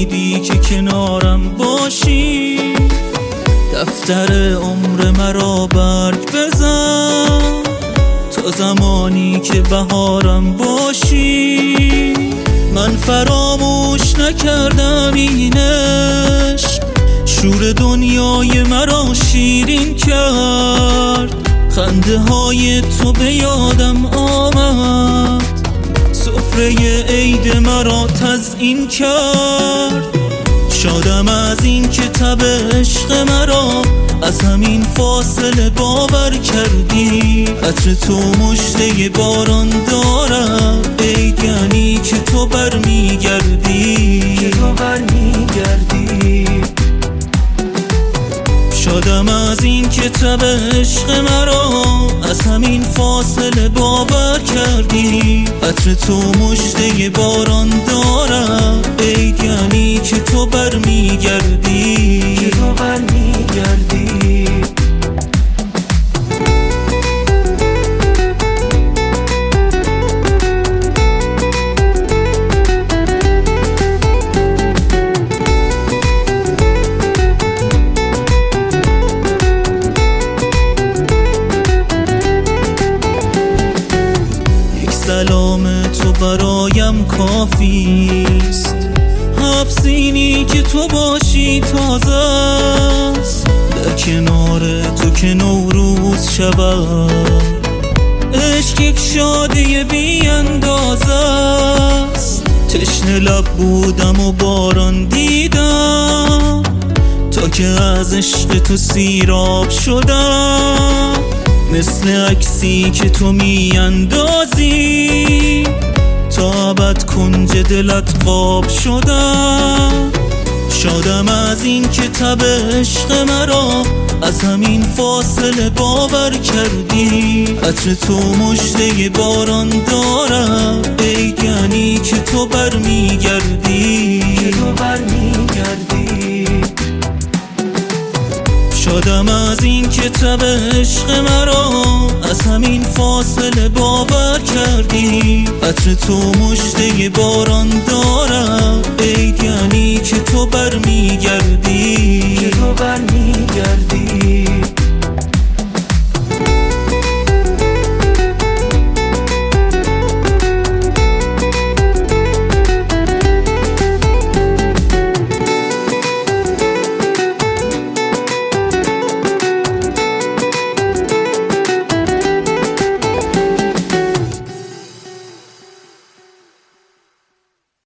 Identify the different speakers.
Speaker 1: امیدی که کنارم باشی. دفتر عمر مرا برگ بزن تا زمانی که بهارم باشی. من فراموش نکردم این عشق، شور دنیای مرا شیرین کرد. خنده های تو به یادم آمد، سفره عید مرا تزیین کرد. شادم از این که تب عشق مرا از همین فاصله باور کردی. عطر تو مژده باران دارم، عید یعنی که تو برمیگردی. شادم از این که تب عشق مرا از همین فاصله باور کردی. عطر تو مژده باران دارم، عید یعنی که تو برمیگردی. سلام تو برایم کافیست، حبسینی که تو باشی تازه است. در کنار تو که نوروز شود، عشق یک شادی بی اندازه است. تشنه لب بودم و باران دیدم، تا که از عشق تو سیراب شدم. مثل عکسی که تو می اندازی، تا ابد کنج دلت خواب شدم. شادم از این که تب عشق مرا از همین فاصله باور کردی. عطر تو مژده باران دارم، عید یعنی که تو برمیگردی. شادم از این که تب عشق مرا از همین فاصله باور کردی. عطر تو مژده باران دارم، عید